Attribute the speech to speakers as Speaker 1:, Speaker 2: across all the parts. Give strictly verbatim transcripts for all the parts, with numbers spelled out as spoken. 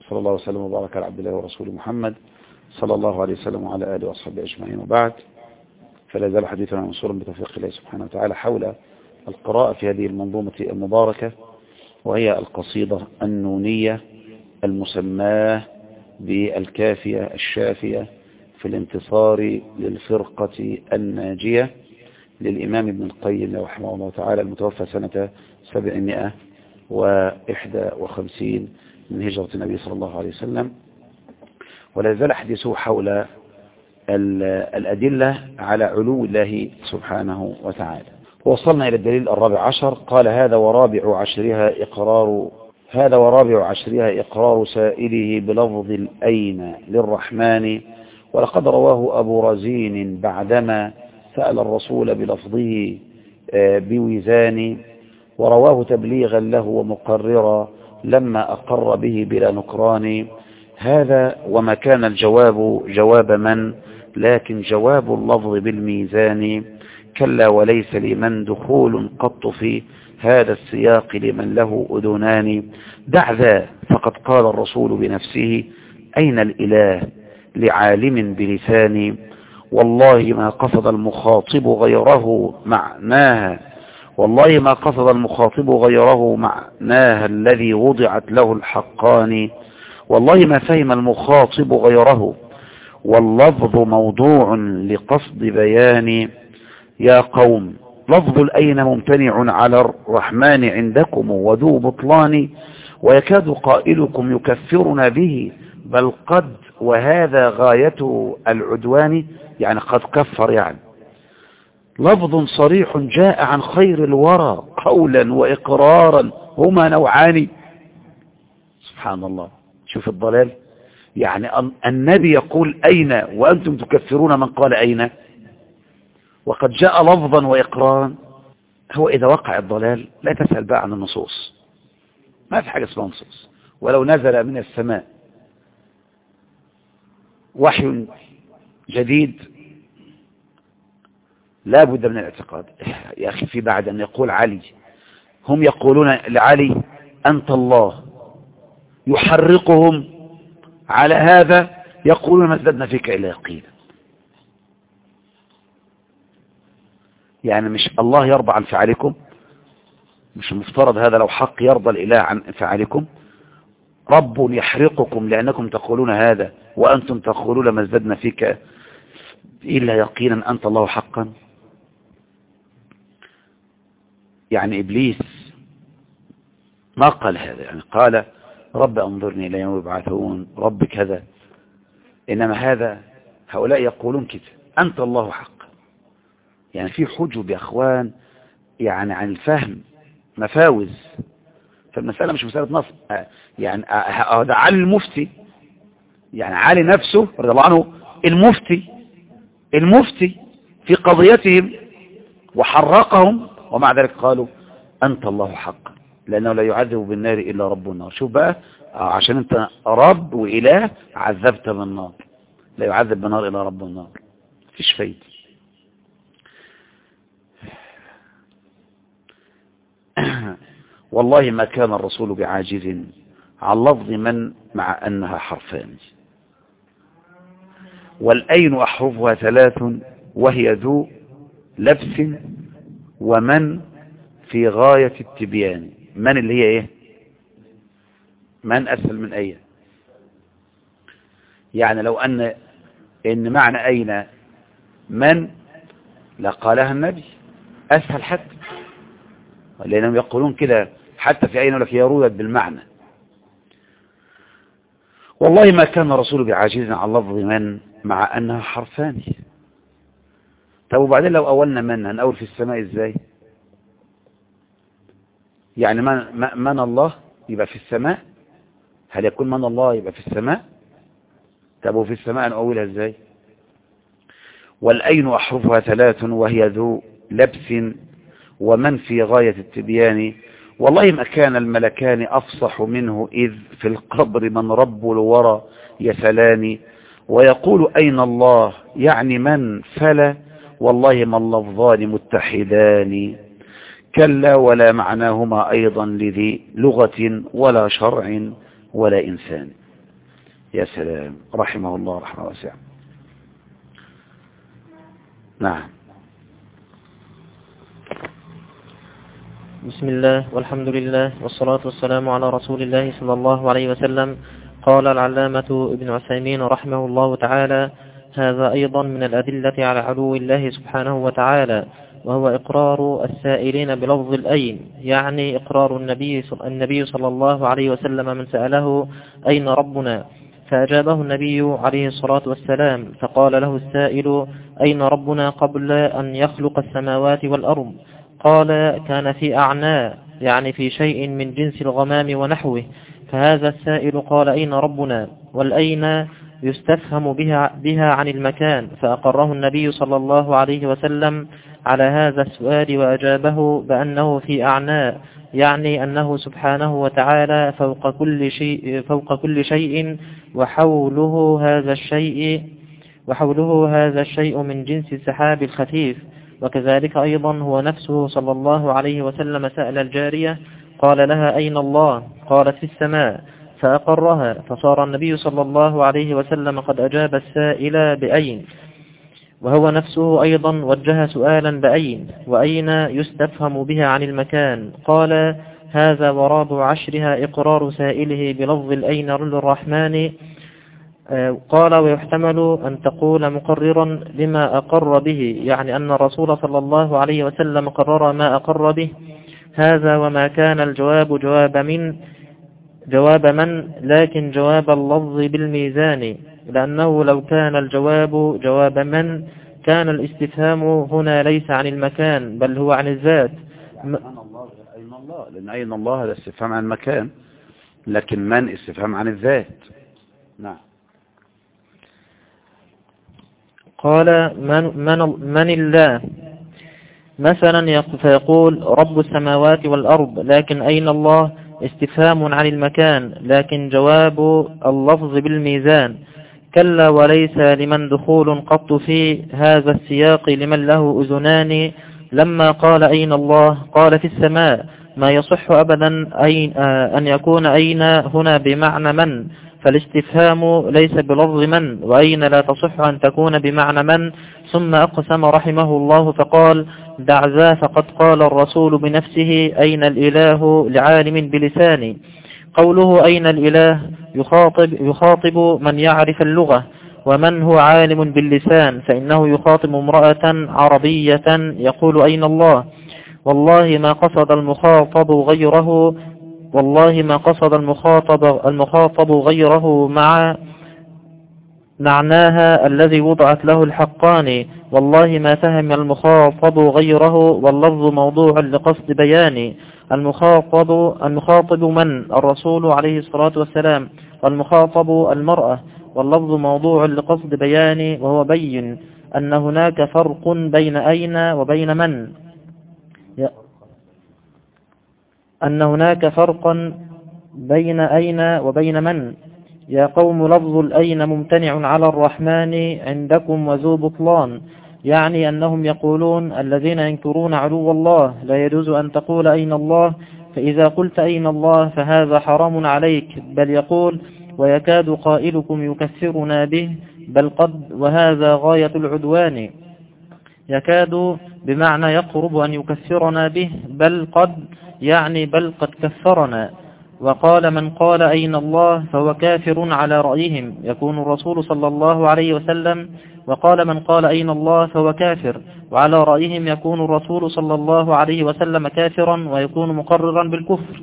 Speaker 1: صلى الله وسلم وبارك على عبد الله ورسوله محمد صلى الله عليه وسلم وعلى آله وأصحابه أجمعين، وبعد. فلا زال حديثنا منصورا بتوفيق الله سبحانه وتعالى حول القراءة في هذه المنظومة المباركة، وهي القصيدة النونية المسماة بالكافية الشافية في الانتصار للفرقة الناجية للإمام ابن القيم رحمه الله تعالى، المتوفى سنة سبعمائة وإحدى وخمسين من هجرة النبي صلى الله عليه وسلم. ولا زال حديثه حول الأدلة على علو الله سبحانه وتعالى. وصلنا إلى الدليل الرابع عشر. قال: هذا ورابع عشرها إقرار هذا ورابع عشرها إقرار سائله بلفظ الأين للرحمن، ولقد رواه أبو رزين بعدما سأل الرسول بلفظه بوزان، ورواه تبليغا له ومقررا لما أقر به بلا نكران. هذا وما كان الجواب جواب من، لكن جواب اللفظ بالميزان. كلا وليس لمن دخول قط في هذا السياق لمن له أذنان. دع ذا فقد قال الرسول بنفسه أين الإله لعالم بلسان، والله ما قصد المخاطب غيره معناها والله ما قصد المخاطب غيره معناها الذي وضعت له الحقان. والله ما فهم المخاطب غيره، واللفظ موضوع لقصد بيان. يا قوم لفظ الأين ممتنع على الرحمن عندكم وذو بطلان، ويكاد قائلكم يكفرنا به، بل قد وهذا غايته العدوان، يعني قد كفر. يعني لفظ صريح جاء عن خير الورى قولا وإقرارا هما نوعان. سبحان الله، شوف الضلال. يعني النبي يقول أين وأنتم تكفرون من قال أين، وقد جاء لفظا وإقرارا. هو إذا وقع الضلال لا تسأل بقى عن النصوص، ما في حاجة اسمها نصوص. ولو نزل من السماء وحي جديد لا بد من الاعتقاد. يا أخي في بعد أن يقول علي، هم يقولون لعلي أنت الله، يحرقهم على هذا يقولون ما ازددنا فيك إلا يقينا. يعني مش الله يرضى عن فعلكم؟ مش المفترض هذا لو حق يرضى الإله عن فعلكم؟ رب يحرقكم لأنكم تقولون هذا وأنتم تقولون ما ازددنا فيك إلا يقينا أنت الله حقا. يعني إبليس ما قال هذا، يعني قال رب أنظرني إلى يوم يبعثون، رب كذا. إنما هذا هؤلاء يقولون كده أنت الله حقا. يعني في حجب يا أخوان، يعني عن الفهم مفاوز. فالمسألة مش مسألة نص. يعني هذا علي المفتي، يعني علي نفسه رضي الله عنه المفتي المفتي في قضيتهم وحرقهم، ومع ذلك قالوا أنت الله حقا لأنه لا يعذب بالنار إلا رب النار. شوف بقى، عشان أنت رب وإله عذبت بالنار، لا يعذب بالنار إلا رب النار. مفيش فايدة. والله ما كان الرسول بعاجز عن لفظ من مع أنها حرفان، والأين أحرفها ثلاث وهي ذو لبس ومن في غاية التبيان. من اللي هي ايه؟ من أسهل من أين. يعني لو أن إن معنى أين من لقالها النبي أسهل حتى، لأنهم يقولون كده حتى في أين لك يرودت بالمعنى. والله ما كان رسول بعاجز عن لفظ من مع أنها حرفان. طب وبعدين لو أولنا من هنقول في السماء إزاي؟ يعني من, من الله يبقى في السماء؟ هل يكون من الله يبقى في السماء؟ طب وفي السماء نقولها إزاي؟ والأين أحرفها ثلاث وهي ذو لبس ومن في غاية التبيان. والله ما كان الملكان أفصح منه إذ في القبر من رب الورى يسلان. ويقول أين الله يعني من فلا، والله ما اللفظان متحدان. كلا ولا معناهما أيضا لذي لغة ولا شرع ولا إنسان. يا سلام، رحمه الله رحمه واسعة. نعم.
Speaker 2: بسم الله والحمد لله والصلاة والسلام على رسول الله صلى الله عليه وسلم. قال العلامة ابن عثيمين رحمه الله تعالى: هذا أيضا من الأدلة على علو الله سبحانه وتعالى، وهو إقرار السائلين بلفظ الأين، يعني إقرار النبي النبي صلى الله عليه وسلم من سأله: أين ربنا؟ فأجابه النبي عليه الصلاة والسلام، فقال له السائل: أين ربنا قبل أن يخلق السماوات والأرض؟ قال: كان في أعناء، يعني في شيء من جنس الغمام ونحوه. فهذا السائل قال: أين ربنا؟ والأين يستفهم بها, بها عن المكان، فأقره النبي صلى الله عليه وسلم على هذا السؤال، وأجابه بأنه في أعناء، يعني أنه سبحانه وتعالى فوق كل شيء, فوق كل شيء وحوله هذا الشيء وحوله هذا الشيء من جنس السحاب الخفيف. وكذلك أيضا هو نفسه صلى الله عليه وسلم سأل الجارية، قال لها: أين الله؟ قالت: في السماء، فأقرها. فصار النبي صلى الله عليه وسلم قد أجاب السائل بأين، وهو نفسه أيضا وجه سؤالا بأين، وأين يستفهم بها عن المكان. قال: هذا ورابع عشرها إقرار سائله بلفظ الأين للرحمن. قال: ويحتمل أن تقول مقررا لما أقر به، يعني أن الرسول صلى الله عليه وسلم قرر ما أقر به. هذا وما كان الجواب جواب من جواب من لكن جواب اللفظ بالميزان، لأنه لو كان الجواب جواب من كان الاستفهام هنا ليس عن المكان بل هو عن الذات.
Speaker 1: يعني أين الله؟ لأن أين الله هذا استفهام عن المكان، لكن من استفهام عن الذات. نعم.
Speaker 2: قال: من, من, من الله مثلا، فيقول: رب السماوات والأرض، لكن أين الله؟ استفهام عن المكان، لكن جواب اللفظ بالميزان. كلا، وليس لمن دخول قط في هذا السياق لمن له أذنان. لما قال: أين الله؟ قال: في السماء. ما يصح أبدا أين أن يكون أين هنا بمعنى من، فالاستفهام ليس بلفظ من، وأين لا تصح أن تكون بمعنى من. ثم أقسم رحمه الله فقال: دع ذا، فقد قال الرسول بنفسه: أين الإله لعالم بلساني. قوله أين الإله يخاطب, يخاطب من يعرف اللغة، ومن هو عالم باللسان، فإنه يخاطب امرأة عربية يقول: أين الله؟ والله ما قصد المخاطب غيره والله ما قصد المخاطب, المخاطب غيره مع معناها الذي وضعت له الحقان. والله ما فهم المخاطب غيره، واللفظ موضوع لقصد بيان. المخاطب المخاطب من؟ الرسول عليه الصلاة والسلام، والمخاطب المرأة، واللفظ موضوع لقصد بيان، وهو بين أن هناك فرق بين أين وبين من أن هناك فرقا بين أين وبين من. يا قوم، لفظ الأين ممتنع على الرحمن عندكم وذو بطلان، يعني أنهم يقولون الذين ينكرون علو الله: لا يجوز أن تقول أين الله، فإذا قلت أين الله فهذا حرام عليك. بل يقول: ويكاد قائلكم يكفرنا به، بل قد، وهذا غاية العدوان. يكاد بمعنى يقرب أن يكفرنا به، بل قد يعني بل قد كفرنا. وقال: من قال أين الله فهو كافر على رأيهم، يكون الرسول صلى الله عليه وسلم. وقال: من قال أين الله فهو كافر، وعلى رأيهم يكون الرسول صلى الله عليه وسلم كافرا، ويكون مقررا بالكفر.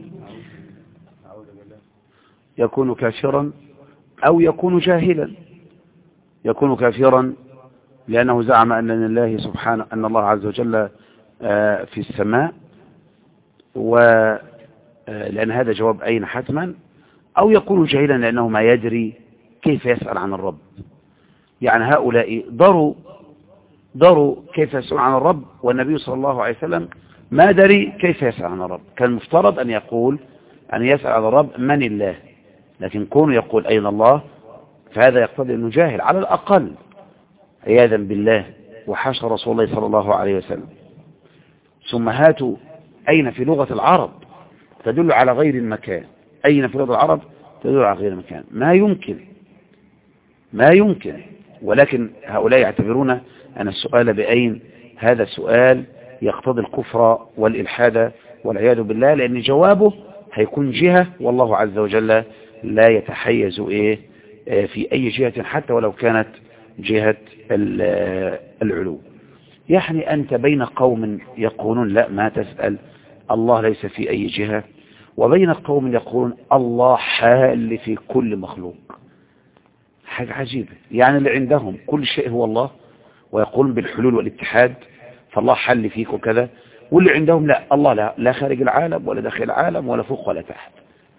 Speaker 1: يكون كافرا أو يكون جاهلا. يكون كافرا لأنه زعم أن الله سبحانه أن الله عز وجل في السماء، ولأن هذا جواب أين حتما. أو يكون جاهلا لأنه ما يدري كيف يسأل عن الرب. يعني هؤلاء ضروا ضروا كيف يسأل عن الرب، والنبي صلى الله عليه وسلم ما دري كيف يسأل عن الرب. كان مفترض أن يقول أن يسأل عن الرب من الله، لكن كونه يقول أين الله فهذا يقتضي أنه جاهل على الأقل، عياذا بالله، وحاشا رسول الله صلى الله عليه وسلم. ثم هاتوا أين في لغة العرب تدل على غير المكان. أين في لغة العرب تدل على غير المكان. ما يمكن ما يمكن. ولكن هؤلاء يعتبرون أن السؤال بأين هذا سؤال يقتضي الكفر والإلحاد والعياذ بالله، لأن جوابه هيكون جهة، والله عز وجل لا يتحيز إيه في أي جهة حتى ولو كانت جهة العلو. يعني أنت بين قوم يقولون لا ما تسأل، الله ليس في أي جهة، وبين قوم يقولون الله حال في كل مخلوق. حاجة عجيبة، يعني اللي عندهم كل شيء هو الله ويقولون بالحلول والاتحاد، فالله حل فيك وكذا، واللي عندهم لا، الله لا, لا خارج العالم ولا داخل العالم ولا فوق ولا تحت.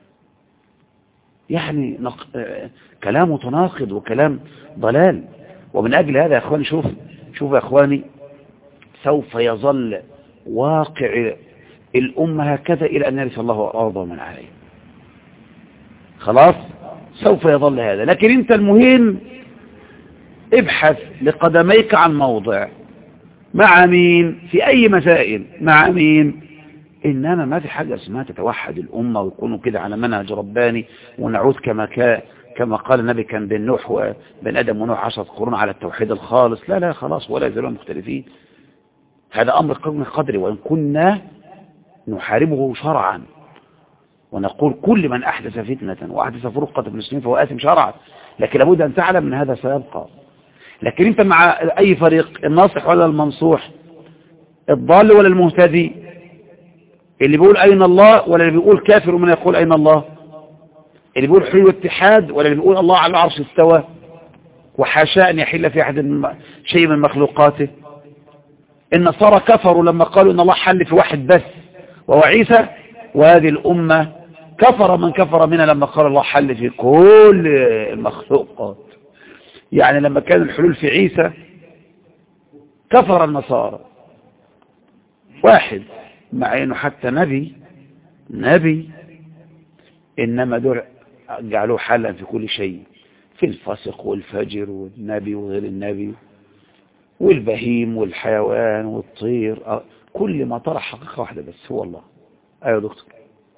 Speaker 1: يعني نق... كلام متناقض وكلام ضلال. ومن أجل هذا يا أخواني، شوف شوف يا أخواني، سوف يظل واقع الأمة هكذا إلى أن يرث الله الأرض ومن عليه. خلاص سوف يظل هذا. لكن أنت المهم ابحث لقدميك عن موضع مع مين في أي مسائل، مع مين. إنما ما في حاجة اسمها تتوحد الأمة ويكونوا كده على منهج رباني ونعود كما كان كما قال النبي كان بين نوح وبين آدم ونوح عشرة قرون على التوحيد الخالص. لا لا خلاص، ولا يزالون مختلفين. هذا أمر قوم قدري، وإن كنا نحاربه شرعا ونقول كل من أحدث فتنة وأحدث فرقة في المسلمين فهو آثم شرعا، لكن لابد أن تعلم من هذا سيبقى. لكن أنت مع أي فريق، الناصح ولا المنصوح، الضال ولا المهتدي، اللي بيقول أين الله ولا اللي بيقول كافر ومن يقول أين الله، اللي بيقول حلول واتحاد ولا اللي بيقول الله على العرش استوى وحاشا أن يحل في أحد شيء من مخلوقاته. النصارى كفروا لما قالوا إن الله حل في واحد بس وهو عيسى، وهذه الأمة كفر من كفر منها لما قال الله حل في كل المخلوقات. يعني لما كان الحلول في عيسى كفر النصارى واحد، مع انه حتى نبي نبي انما دول جعلوه حلا في كل شيء، في الفسق والفجر والنبي وغير النبي والبهيم والحيوان والطير، كل ما طرح حقيقة واحدة بس هو الله. ايوه دكتور.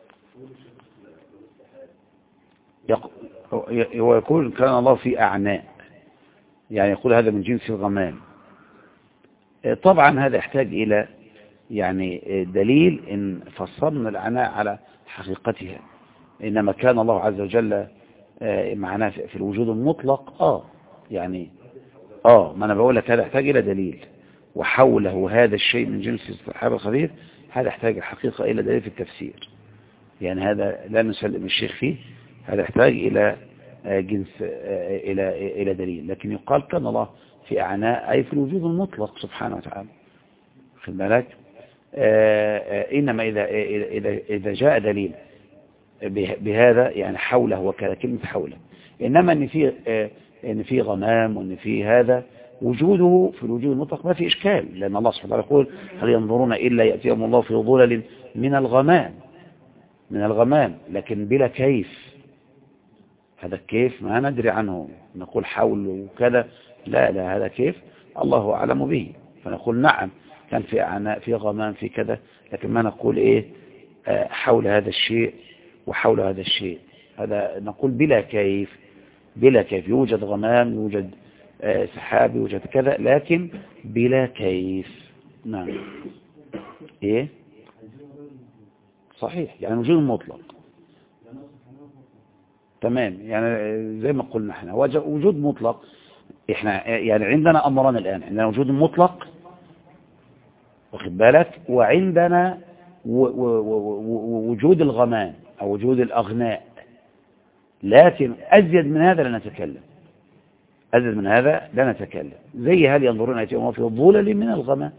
Speaker 1: هو يقول كان الله في اعناء، يعني يقول هذا من جنس الغمام. طبعا هذا يحتاج الى يعني دليل إن فصلنا العناء على حقيقتها. إنما كان الله عز وجل معنا في الوجود المطلق. آه يعني آه ما أنا بقول لك هذا يحتاج إلى دليل، وحوله هذا الشيء من جنس السحاب الخبير، هذا يحتاج الحقيقة إلى دليل في التفسير. يعني هذا لا نسلم الشيخ فيه، هذا يحتاج إلى جنس إلى إلى دليل. لكن يقال كان الله في أعناء أي في الوجود المطلق سبحانه وتعالى. خد بالك. إنما إذا إذا إذا جاء دليل بهذا يعني حوله وكذا، كلمة حوله، إنما إن في إن في غمام وإن في هذا وجوده في الوجود المطلق ما في إشكال، لأن الله سبحانه وتعالى يقول هل ينظرون إلا يأتيهم الله في ظلل من الغمام من الغمام لكن بلا كيف. هذا الكيف ما ندري عنه، نقول حول وكذا، لا لا هذا كيف الله أعلم به، فنقول نعم كان في أعناء في غمام في كذا، لكن ما نقول إيه حول هذا الشيء وحول هذا الشيء. هذا نقول بلا كيف بلا كيف، يوجد غمام يوجد سحاب يوجد كذا، لكن بلا كيف. نعم. إيه صحيح، يعني وجود مطلق. تمام، يعني زي ما قلنا احنا وجود مطلق. احنا يعني عندنا أمران الآن، عندنا وجود مطلق واخد بالك، وعندنا وجود الغمام أو وجود الأغناء. لكن أزيد من هذا لا نتكلم، أزيد من هذا لا نتكلم. زي هل ينظرون يأتيهم في الظلل من الغمام.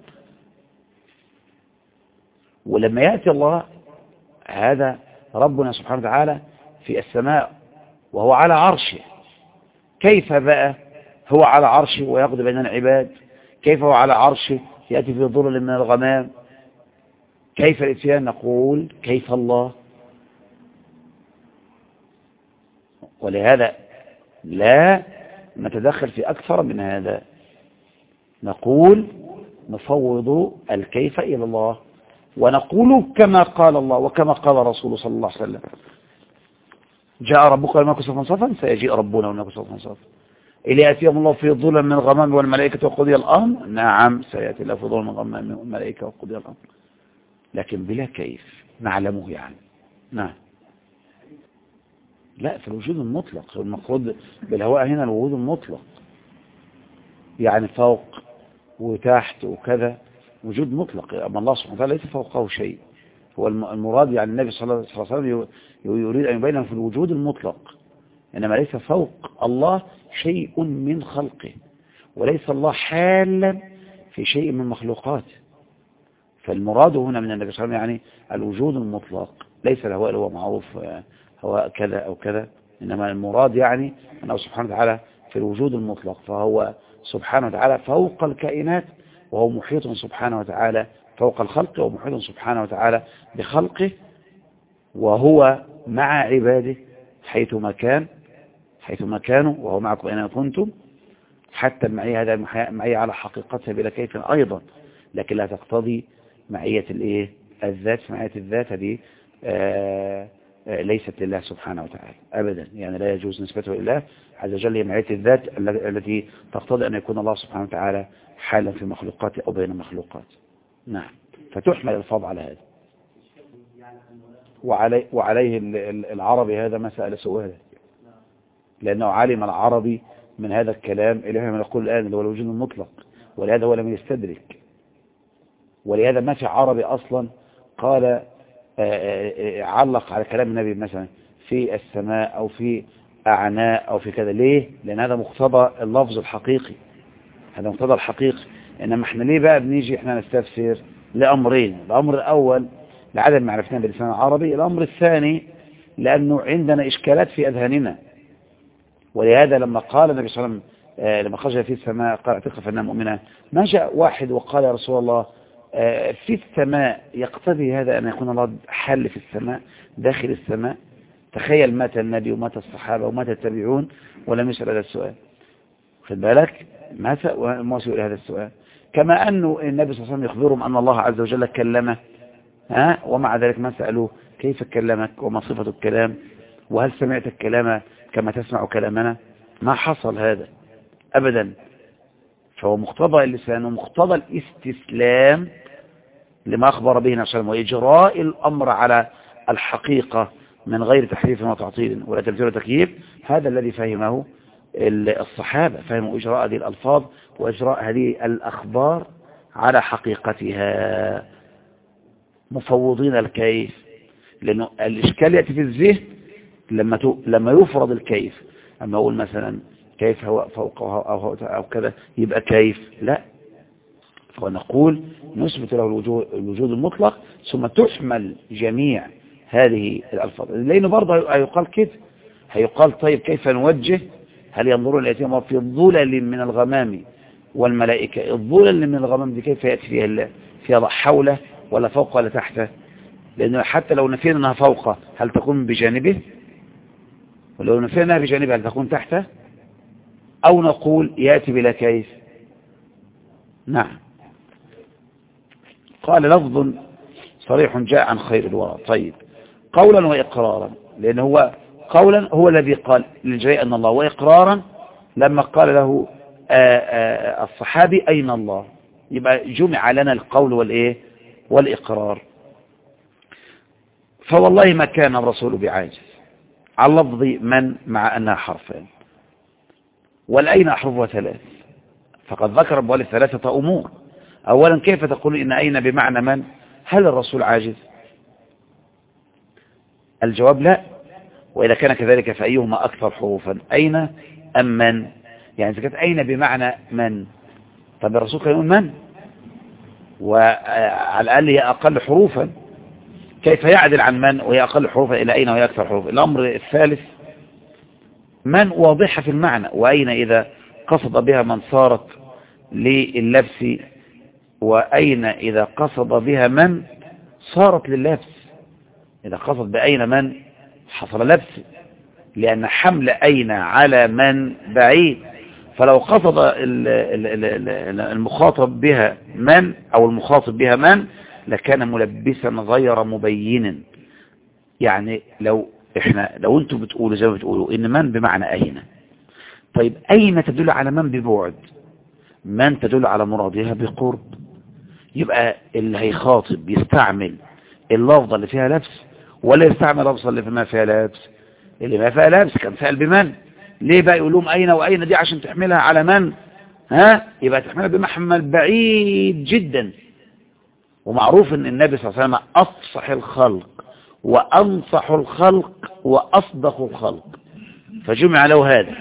Speaker 1: ولما يأتي الله هذا ربنا سبحانه وتعالى في السماء وهو على عرشه، كيف بقى هو على عرشه ويقضي بين العباد؟ كيف هو على عرشه يأتي في ظلل من الغمام؟ كيف الاتيان؟ نقول كيف الله. ولهذا لا نتدخل في أكثر من هذا، نقول نفوض الكيف إلى الله، ونقول كما قال الله وكما قال رسوله صلى الله عليه وسلم: جاء ربك والملك صفا صفا سيجيء ربنا والملك صفا صفا. إلى يأتيهم الله في ظلم من الغمام والملائكة وقضي الأمر. نعم سيأتي الله في ظلم من الغمام والملائكة وقضي الأمر، لكن بلا كيف نعلمه يعني. نعم. لا، في الوجود المطلق. المقصود بالهواء هنا الوجود المطلق، يعني فوق وتحت وكذا، وجود مطلق. أما الله سبحانه وتعالى ليس فوقه شيء. هو المراد يعني النبي صلى الله عليه وسلم يريد أن يبين في الوجود المطلق، إنما ليس فوق الله شيء من خلقه، وليس الله حالا في شيء من مخلوقاته. فالمراد هنا من النبي صلى الله عليه وسلم يعني الوجود المطلق، ليس الهواء اللي هو معروف هواء كذا أو كذا، إنما المراد يعني أنه سبحانه وتعالى في الوجود المطلق، فهو سبحانه وتعالى فوق الكائنات، وهو محيط سبحانه وتعالى فوق الخلق، ومحيط سبحانه وتعالى بخلقه، وهو مع عباده حيثما كان حيثما كانوا، وهو معكم أينما كنتم. حتى المعية هذا معية على حقيقتها بلا كيف أيضا، لكن لا تقتضي معية الإيه الذات. معية الذات هذه آه ليست لله سبحانه وتعالى أبدا، يعني لا يجوز نسبته لله عز وجل. هي معية الذات التي تقتضي أن يكون الله سبحانه وتعالى حالا في مخلوقاته أو بين مخلوقات. نعم. فتحمل الفاظ على هذا، وعلي وعليه العربي هذا مسألة سؤال، لأنه علم العربي من هذا الكلام إلى ما نقول الآن اللي هو الوجود المطلق، ولهذا هو لم يستدرك. ولهذا ما في عربي أصلا قال علق على كلام النبي مثلا في السماء أو في أعناء أو في كذا. ليه؟ لأن هذا مقتضى اللفظ الحقيقي، هذا مقتضى الحقيقي. إنما احنا ليه بقى بنيجي احنا نستفسر لأمرين؟ الأمر الأول لعدم معرفتنا باللسان العربي، الأمر الثاني لأنه عندنا إشكالات في أذهاننا. ولهذا لما قال النبي صلى الله عليه وسلم لما خرج في السماء قال اعتق فإنها مؤمنة، ما جاء واحد وقال يا رسول الله في السماء يقتضي هذا أن يكون الله حل في السماء داخل السماء؟ تخيل مات النبي ومات الصحابة ومات التابعون ولم يسأل هذا السؤال. خد بالك مات وما سئل هذا السؤال. كما أنه النبي صلى الله عليه وسلم يخبرهم أن الله عز وجل كلمه، ها، ومع ذلك ما سألوه كيف كلمك وما صفة الكلام وهل سمعت الكلام كما تسمع كلامنا؟ ما حصل هذا أبدا. فهو مقتضى اللسان ومقتضى الاستسلام لما أخبر به النبي صلى الله عليه وسلم، وإجراء الأمر على الحقيقة من غير تحريف وتعطيل ولا تمثيل وتكييف. هذا الذي فهمه الصحابة، فهموا إجراء هذه الألفاظ وإجراء هذه الأخبار على حقيقتها، مفوضين الكيف. لأنه الإشكال يأتي في الذهن لما لما يفرض الكيف. أما أقول مثلا كيف هو فوق أو, أو كذا يبقى كيف، لا. ونقول نثبت له الوجود المطلق ثم تحمل جميع هذه الألفاظ. لأنه برضه هيقال كده، هيقال طيب كيف نوجه؟ هل ينظرون الأتيام في الظلل من الغمام والملائكة؟ الظلل من الغمام دي كيف يأتي فيها الله؟ فيها حوله ولا فوق ولا تحته؟ لأنه حتى لو نفينا أنها فوقه هل تكون بجانبه؟ ولو نفينا أنها بجانبه هل تكون تحته؟ أو نقول يأتي بلا كيف؟ نعم. قال لفظ صريح جاء عن خير الورى. طيب قولا وإقرارا، لأن هو قولا هو الذي قال للجريء أن الله، وإقرارا لما قال له آآ آآ الصحابي أين الله، يبقى جمع لنا القول والإيه والإقرار. فوالله ما كان الرسول بعاجز على لفظ من مع أنها حرفين، والأين أحرفها ثلاث، فقد ذكر أبوال ثلاثة أمور. أولا كيف تقول إن أين بمعنى من؟ هل الرسول عاجز؟ الجواب لا. وإذا كان كذلك فأيهما أكثر حروفا، أين أم من؟ يعني إذا كانت أين بمعنى من، طب الرسول كان يقول من، وعلى الأقل هي أقل حروفا، كيف يعدل عن من وهي أقل حروفا إلى أين وهي أكثر حروفا؟ الأمر الثالث من واضحة في المعنى، وأين إذا قصد بها من صارت لللبس، وأين إذا قصد بها من صارت لللبس. إذا قصد بأين من حصل لبس، لأن حمل أين على من بعيد. فلو قصد المخاطب بها من أو المخاطب بها من لكان ملبسا غير مبين. يعني لو إحنا لو أنتم بتقولوا زي ما بتقولوا إن من بمعنى أين، طيب أين تدل على من ببعد؟ من تدل على مرادها بقرب. يبقى اللي هيخاطب يستعمل اللفظة اللي فيها لبس ولا يستعمل اللفظة اللي ما فيها لبس؟ اللي ما فيها لبس كان سأل بمن. ليه بقى يقول لهم أين وأين دي؟ عشان تحملها على من؟ ها؟ يبقى تحملها بمحمل بعيد جدا. ومعروف ان النبي صلى الله عليه وسلم أفصح الخلق وأنصح الخلق وأصدق الخلق، فجمع له هذا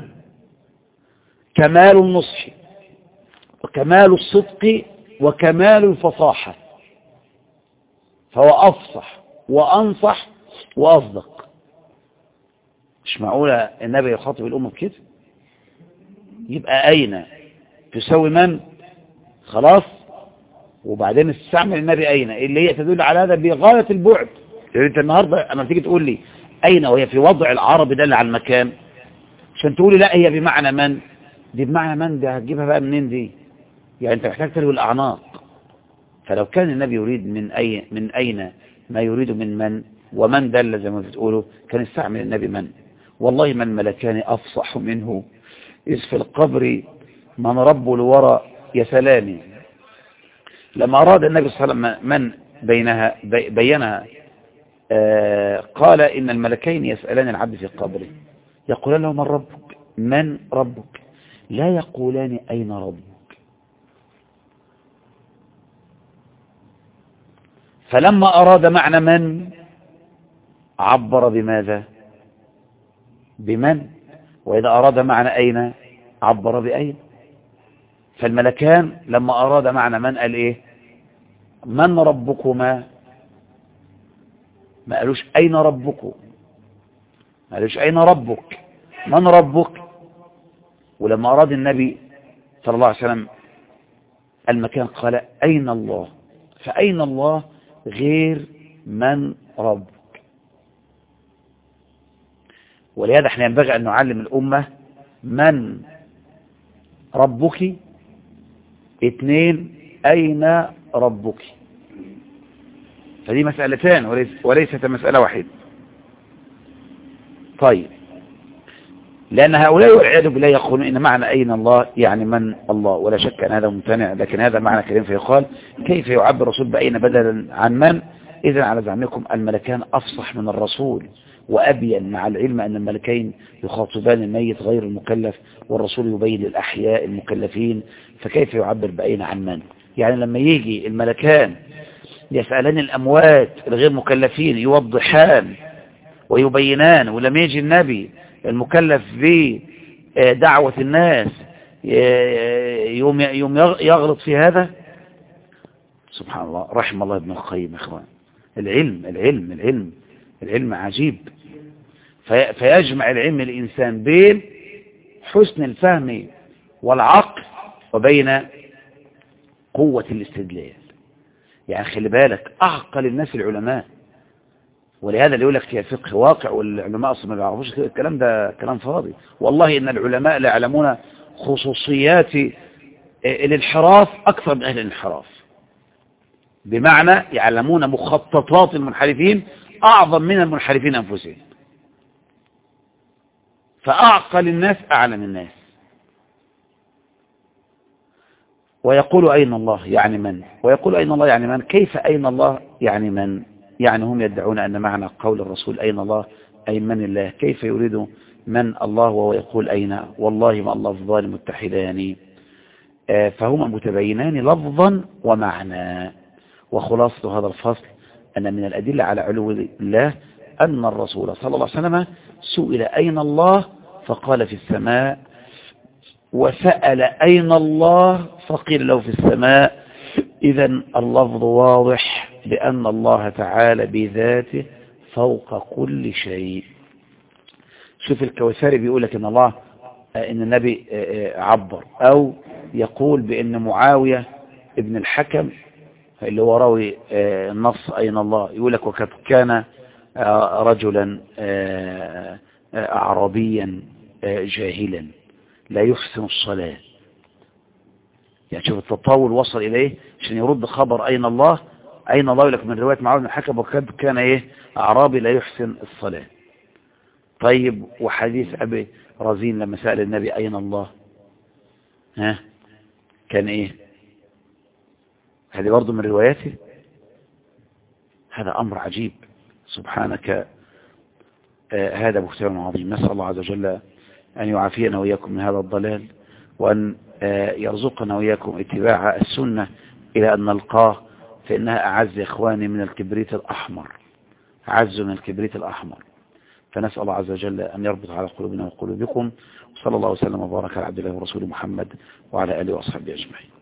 Speaker 1: كمال النصح وكمال الصدق وكمال الفصاحة، فهو أفصح وأنصح وأصدق. مش معقولة النبي يخاطب الأمة بكده؟ يبقى أين تساوي من؟ خلاص. وبعدين استعمل النبي أين اللي هي تدل على هذا بغاية البعد. يعني انت النهاردة اما تيجي تقول لي أين وهي في وضع العربي دل على المكان، عشان تقولي لا هي بمعنى من، دي بمعنى من، دي هتجيبها بقى منين دي؟ يعني انت محتاج تلوي الأعناق. فلو كان النبي يريد من أي من أين ما يريد من من، ومن دل زي ما بتقولوا، كان يستعمل النبي من. والله من ملكان أفصح منه إذ في القبر من رب الورى يا سلامي. لما أراد النبي صلى الله عليه وسلم من بينها بي بينها آه قال إن الملكين يسألان العبد في قبره يقولان له من ربك، من ربك، لا يقولان أين ربك. فلما أراد معنى من عبر بماذا؟ بمن. وإذا أراد معنى أين عبر بأين. فالملكان لما أراد معنى من قال إيه؟ من ربكما، ما قالوش أين ربكم، ما قالوش أين ربك، من ربك. ولما أراد النبي صلى الله عليه وسلم المكان قال أين الله. فأين الله غير من ربك. ولهذا احنا ينبغي أن نعلم الأمة من ربك، اثنين أين ربك. فدي مسألتان وليس وليست مسألة واحدة. طيب، لأن هؤلاء والعياذ بالله يقولون إن معنى أين الله يعني من الله، ولا شك أن هذا ممتنع، لكن هذا معنى كريم. فيقال كيف يعبر الرسول بأين بدلا عن من؟ إذن على زعمكم الملكان أفصح من الرسول وأبين، مع العلم أن الملكين يخاطبان الميت غير المكلف، والرسول يبين للأحياء المكلفين، فكيف يعبر بأين عن من؟ يعني لما يجي الملكان يسألان الأموات الغير مكلفين يوضحان ويبينان، ولما يجي النبي المكلف بدعوة الناس يوم يوم يغلط في هذا. سبحان الله، رحم الله ابن القيم. اخوان، العلم العلم العلم العلم عجيب. في فيجمع العلم الإنسان بين حسن الفهم والعقل وبين قوة الاستدلال. يعني خلي بالك، أعقل الناس العلماء، ولهذا اللي يقول لك فيها فقه واقع والعلماء أصلا ما بيعرفوش الكلام ده كلام فاضي. والله إن العلماء لا يعلمون خصوصيات الانحراف أكثر من أهل الانحراف، بمعنى يعلمون مخططات المنحرفين أعظم من المنحرفين أنفسهم. فأعقل الناس أعلم الناس. ويقول أين الله يعني من، ويقول أين الله يعني من. كيف أين الله يعني من؟ يعني هم يدعون أن معنى قول الرسول أين الله أي من الله. كيف يريد من الله وهو يقول أين؟ والله ما الله الظالم متحدان. فهما متبينان لفظا ومعنى. وخلاصة هذا الفصل أن من الأدلة على علو الله أن الرسول صلى الله عليه وسلم سئل أين الله فقال في السماء، وسأل أين الله فقيل له في السماء. إذن اللفظ واضح بأن الله تعالى بذاته فوق كل شيء. شوف الكوثري بيقول لك إن الله إن النبي عبر، أو يقول بأن معاوية ابن الحكم اللي هو راوي النص أين الله يقول لك وقد كان رجلا أعرابيا جاهلا لا يحسن الصلاة. يعني شوف التطاول وصل إليه عشان يرد خبر أين الله. أين الله يقول لك من رواية معاوية بن الحكم وقد كان إيه أعرابي لا يحسن الصلاة. طيب وحديث أبي رزين لما سأل النبي أين الله، ها كان إيه؟ هذه برضو من رواياته. هذا أمر عجيب سبحانك. آه هذا بهتان عظيم. نسأل الله عز وجل أن يعافينا وإياكم من هذا الضلال، وأن آه يرزقنا وإياكم اتباع السنة إلى أن نلقاه، فإنها أعز إخواني من الكبريت الأحمر، أعز من الكبريت الأحمر. فنسأل الله عز وجل أن يربط على قلوبنا وقلوبكم. وصلى الله وسلم وبارك على عبد الله ورسوله محمد وعلى آله وأصحابه أجمعين.